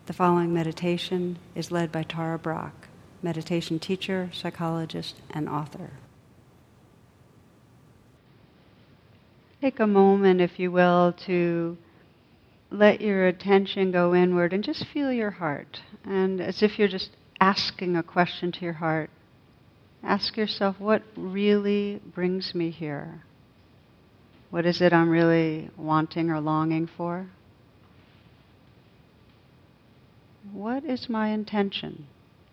The following meditation is led by Tara Brach, meditation teacher, psychologist, and author. Take a moment, if you will, to let your attention go inward and just feel your heart. And as if you're just asking a question to your heart, ask yourself, what really brings me here? What is it I'm really wanting or longing for? What is my intention?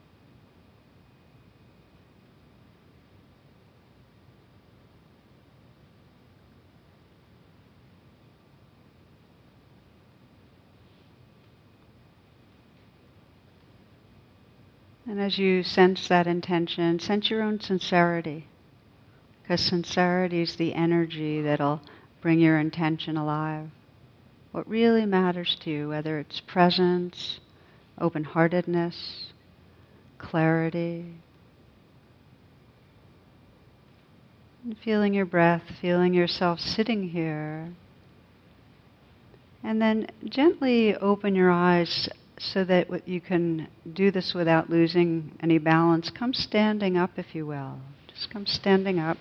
And as you sense that intention, sense your own sincerity, because sincerity is the energy that'll bring your intention alive. What really matters to you, whether it's presence, open-heartedness, clarity, and feeling your breath, feeling yourself sitting here, and then gently open your eyes so that you can do this without losing any balance. Come standing up, if you will. Just come standing up.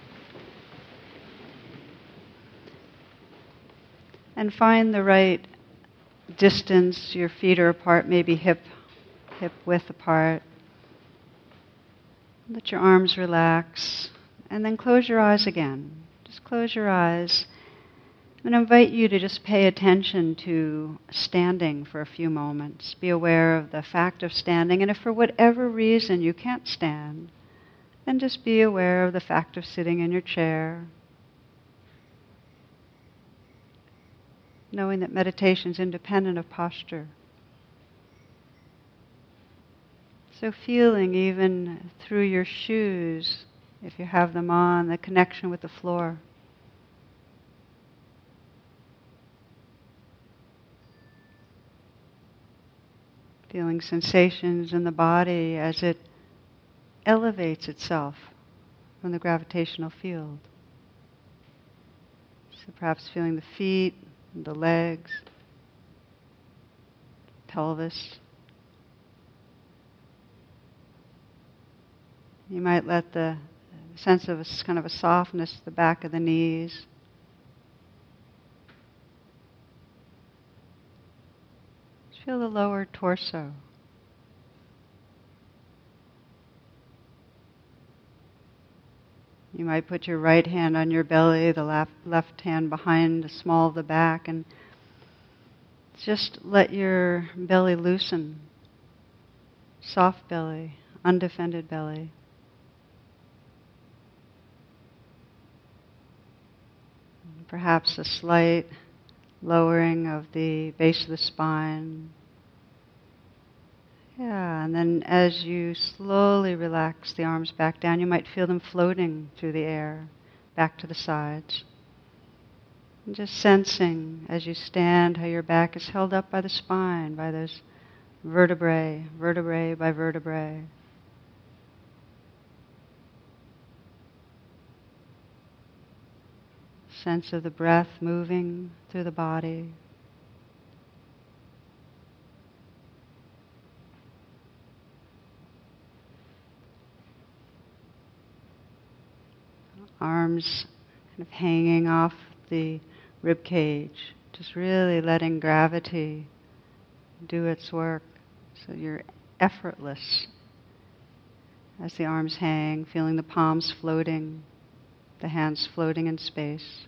And find the right distance. Your feet are apart, maybe hip width apart. Let your arms relax. And then close your eyes again. Just close your eyes. I'm going to invite you to just pay attention to standing for a few moments. Be aware of the fact of standing. And if for whatever reason you can't stand, then just be aware of the fact of sitting in your chair. Knowing that meditation is independent of posture. So feeling even through your shoes, if you have them on, the connection with the floor. Feeling sensations in the body as it elevates itself from the gravitational field. So perhaps feeling the feet, the legs, pelvis. You might let the sense of kind of a softness at the back of the knees. Just feel the lower torso. You might put your right hand on your belly, the left hand behind the small of the back, and just let your belly loosen. Soft belly, undefended belly. Perhaps a slight lowering of the base of the spine. Yeah, and then as you slowly relax the arms back down, you might feel them floating through the air, back to the sides. And just sensing as you stand how your back is held up by the spine, by those vertebrae by vertebrae. Sense of the breath moving through the body. Arms kind of hanging off the rib cage, just really letting gravity do its work. So you're effortless as the arms hang, feeling the palms floating, the hands floating in space.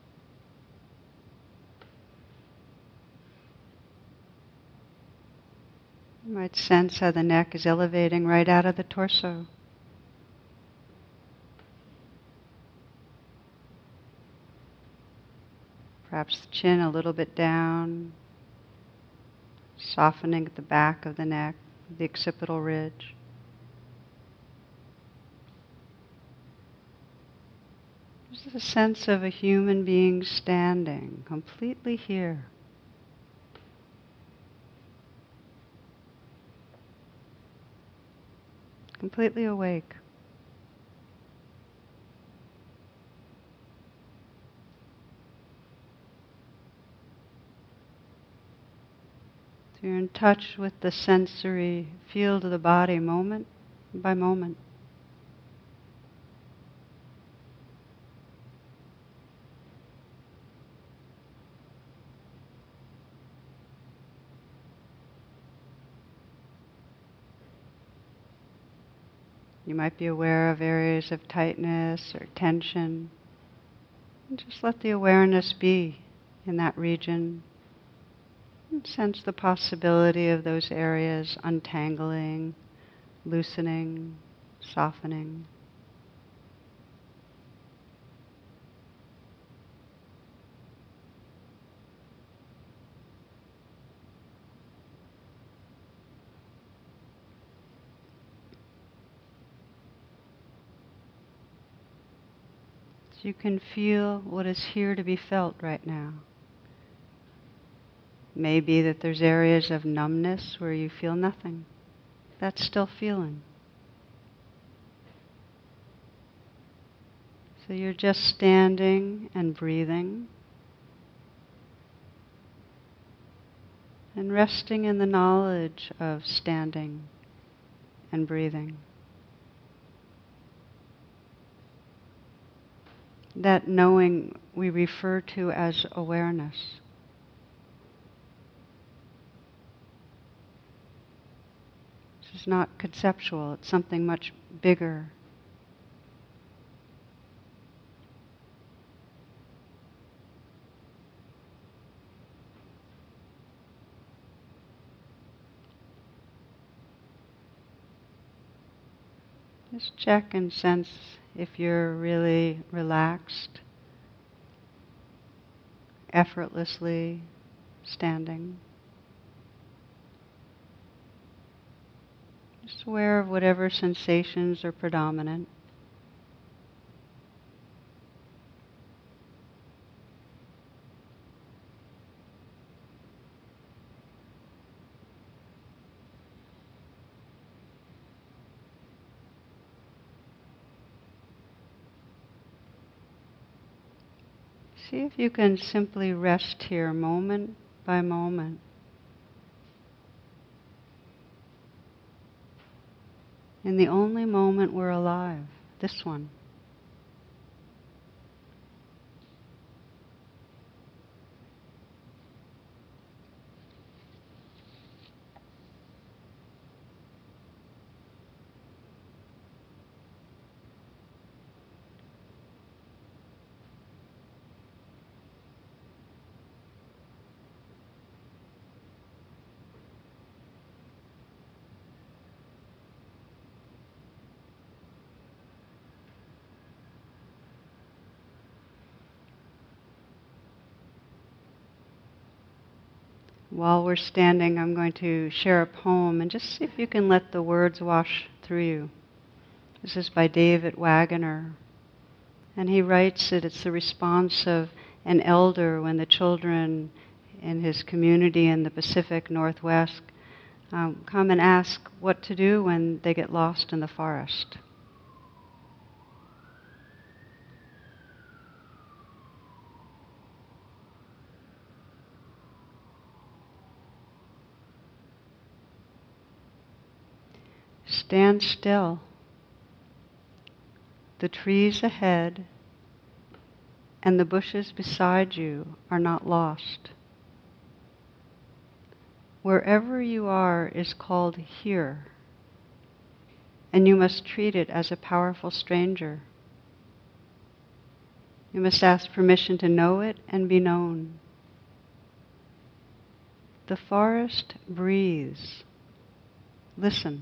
You might sense how the neck is elevating right out of the torso. Perhaps the chin a little bit down, softening at the back of the neck, the occipital ridge. Just a sense of a human being standing completely here. Completely awake. So you're in touch with the sensory field of the body moment by moment. You might be aware of areas of tightness or tension. And just let the awareness be in that region. And sense the possibility of those areas untangling, loosening, softening. So you can feel what is here to be felt right now. Maybe that there's areas of numbness where you feel nothing. That's still feeling. So you're just standing and breathing and resting in the knowledge of standing and breathing. That knowing we refer to as awareness. This is not conceptual, it's something much bigger. Just check and sense if you're really relaxed, effortlessly standing. Just aware of whatever sensations are predominant. See if you can simply rest here moment by moment. In the only moment we're alive, this one. While we're standing, I'm going to share a poem and just see if you can let the words wash through you. This is by David Wagoner. And he writes that it's the response of an elder when the children in his community in the Pacific Northwest come and ask what to do when they get lost in the forest. Stand still. The trees ahead and the bushes beside you are not lost. Wherever you are is called here, and you must treat it as a powerful stranger. You must ask permission to know it and be known. The forest breathes. Listen.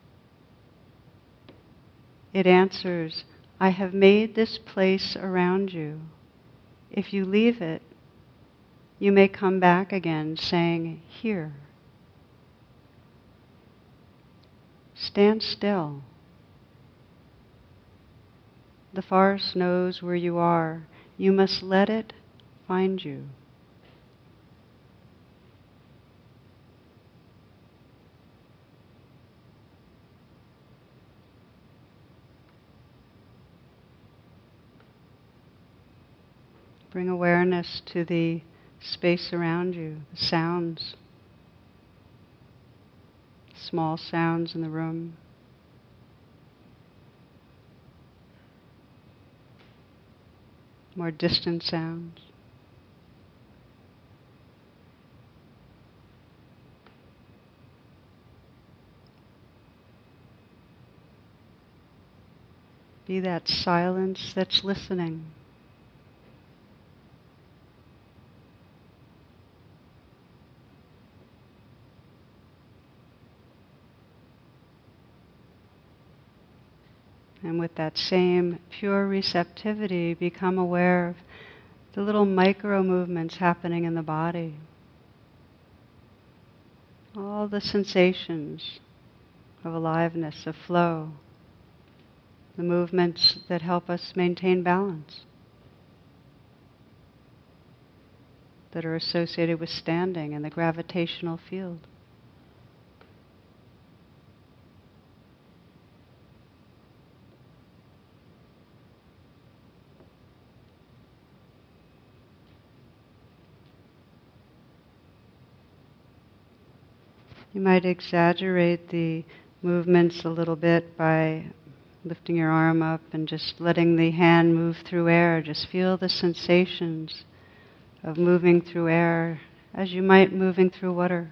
It answers, I have made this place around you. If you leave it, you may come back again saying, here. Stand still. The forest knows where you are. You must let it find you. Bring awareness to the space around you, the sounds. small sounds in the room. More distant sounds. Be that silence that's listening. And with that same pure receptivity, become aware of the little micro movements happening in the body. All the sensations of aliveness, of flow. The movements that help us maintain balance. That are associated with standing and the gravitational field. You might exaggerate the movements a little bit by lifting your arm up and just letting the hand move through air. Just feel the sensations of moving through air as you might moving through water.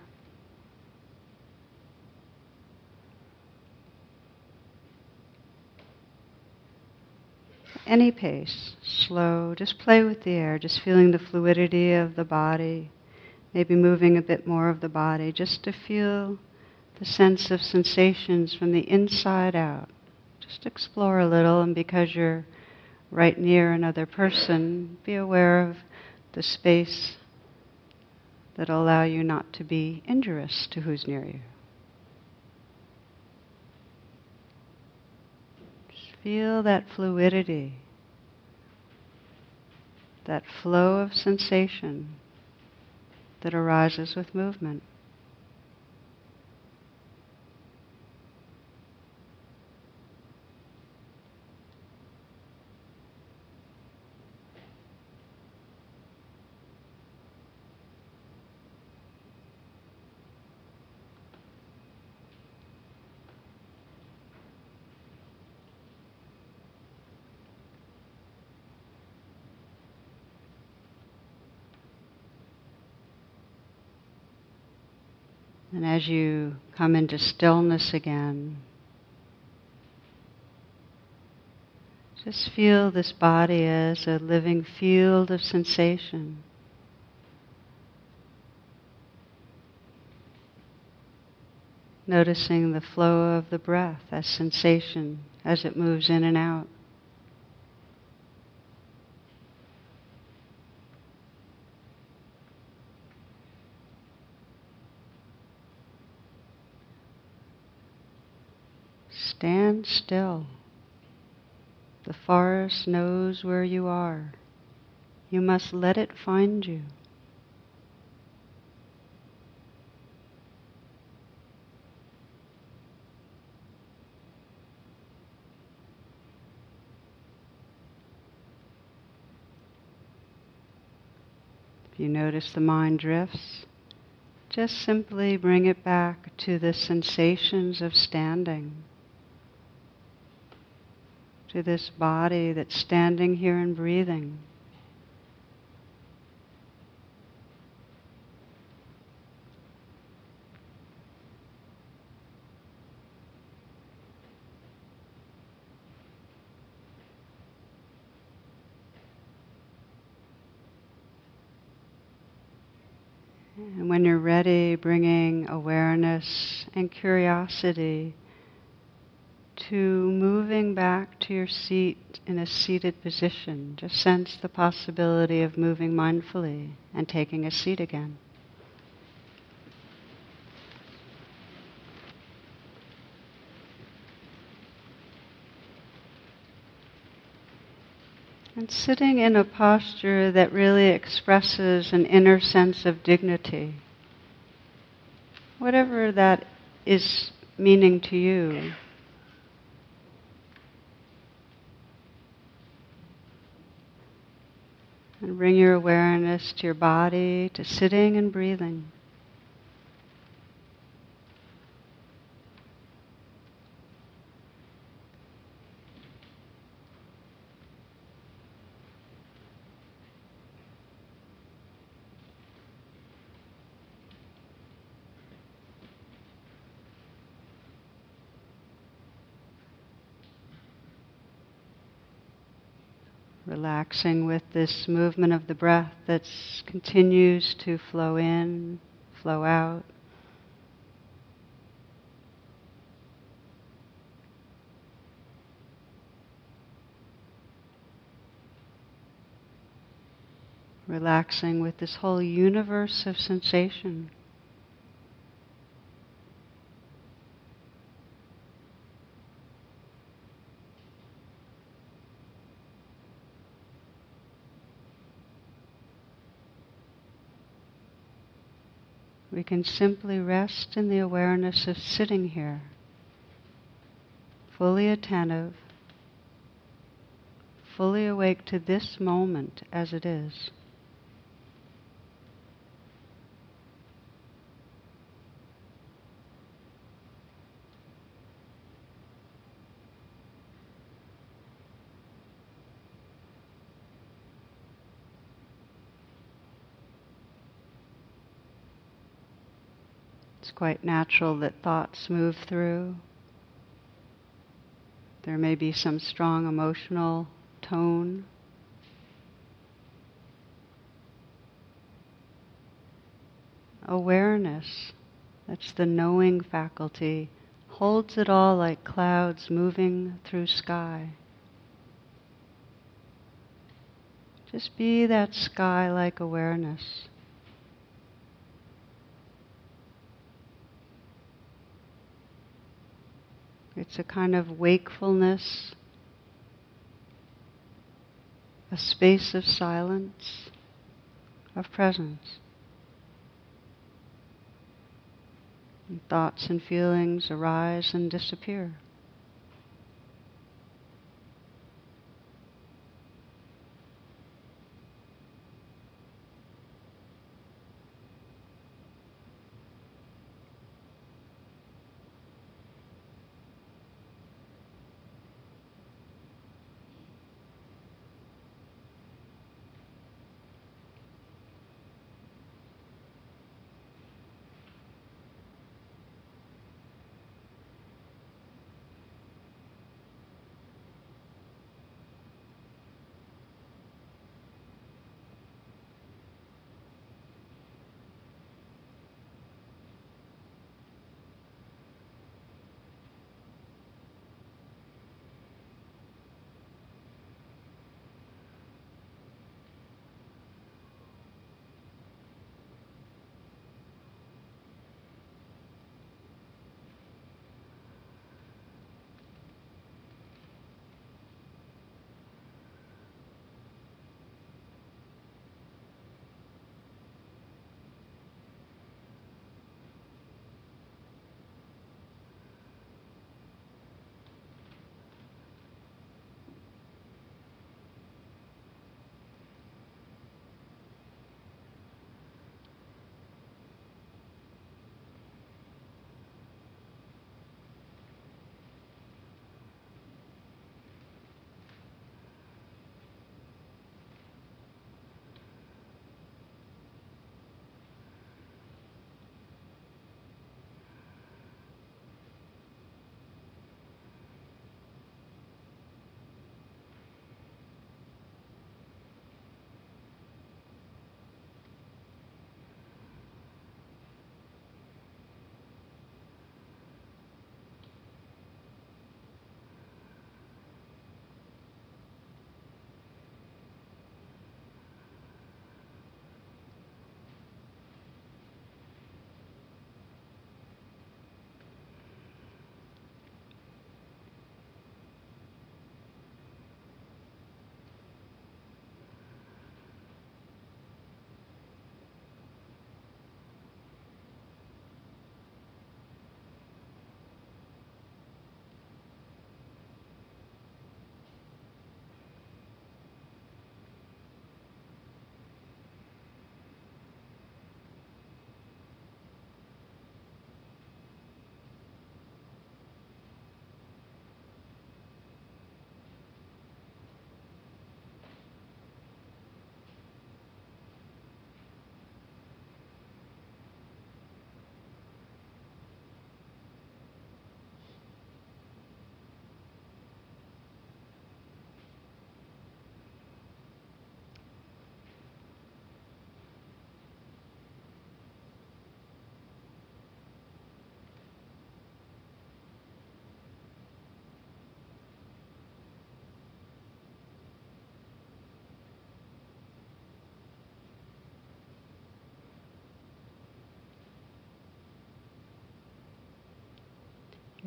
Any pace, slow, just play with the air, just feeling the fluidity of the body. Maybe moving a bit more of the body, just to feel the sense of sensations from the inside out. Just explore a little, and because you're right near another person, be aware of the space that'll allow you not to be injurious to who's near you. Just feel that fluidity, that flow of sensation that arises with movement. And as you come into stillness again, just feel this body as a living field of sensation. Noticing the flow of the breath as sensation as it moves in and out. Stand still. The forest knows where you are. You must let it find you. If you notice the mind drifts, just simply bring it back to the sensations of standing. To this body that's standing here and breathing. And when you're ready, bringing awareness and curiosity to moving back to your seat in a seated position. Just sense the possibility of moving mindfully and taking a seat again. And sitting in a posture that really expresses an inner sense of dignity. Whatever that is meaning to you. And bring your awareness to your body, to sitting and breathing. Relaxing with this movement of the breath that continues to flow in, flow out. Relaxing with this whole universe of sensation. We can simply rest in the awareness of sitting here, fully attentive, fully awake to this moment as it is. It's quite natural that thoughts move through. There may be some strong emotional tone. Awareness, that's the knowing faculty, holds it all like clouds moving through sky. Just be that sky-like awareness. It's a kind of wakefulness, a space of silence, of presence. And thoughts and feelings arise and disappear.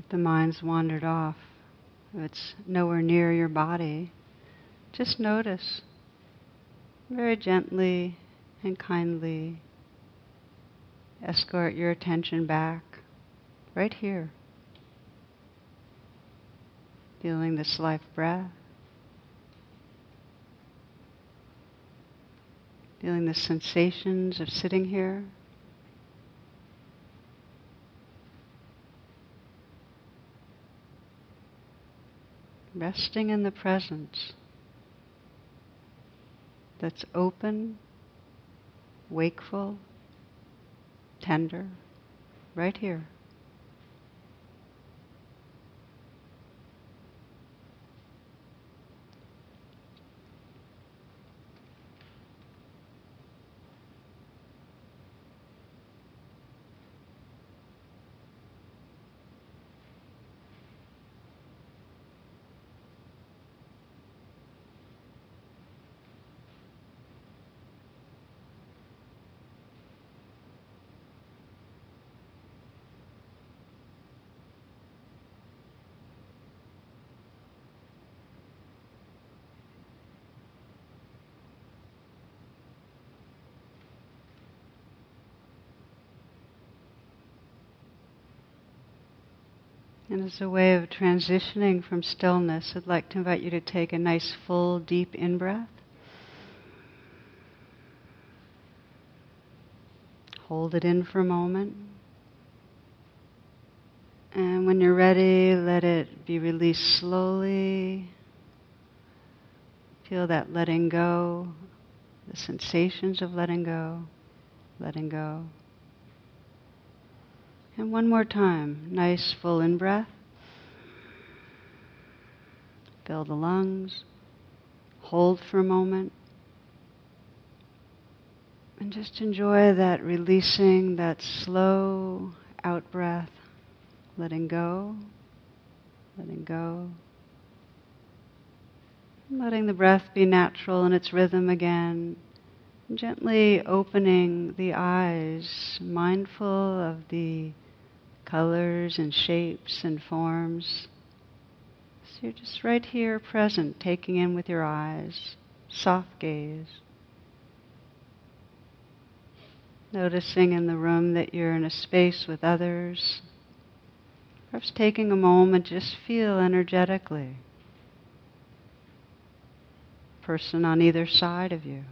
If the mind's wandered off, if it's nowhere near your body, just notice. Very gently and kindly escort your attention back, right here. Feeling this life breath. Feeling the sensations of sitting here. Resting in the presence that's open, wakeful, tender, right here. And as a way of transitioning from stillness, I'd like to invite you to take a nice full deep in-breath. Hold it in for a moment. And when you're ready, let it be released slowly. Feel that letting go, the sensations of letting go, letting go. And one more time, nice full in-breath. Fill the lungs. Hold for a moment. And just enjoy that releasing, that slow out-breath. Letting go, letting go. Letting the breath be natural in its rhythm again. Gently opening the eyes, mindful of the colors and shapes and forms. So you're just right here present, taking in with your eyes, soft gaze. Noticing in the room that you're in a space with others. Perhaps taking a moment, just feel energetically. Person on either side of you.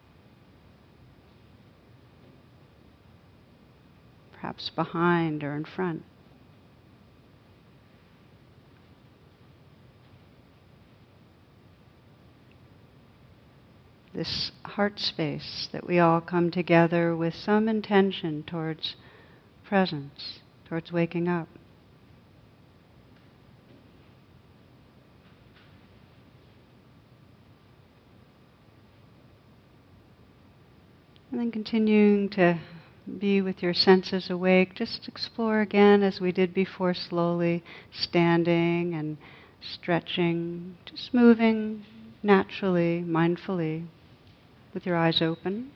Perhaps behind or in front. This heart space that we all come together with some intention towards presence, towards waking up. And then continuing to be with your senses awake, just explore again as we did before, slowly standing and stretching, just moving naturally, mindfully, with your eyes open.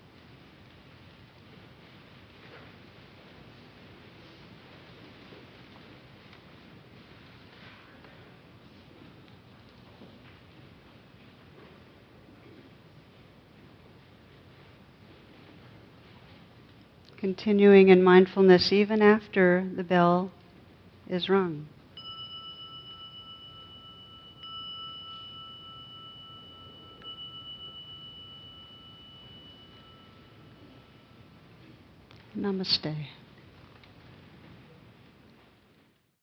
Continuing in mindfulness even after the bell is rung. Namaste.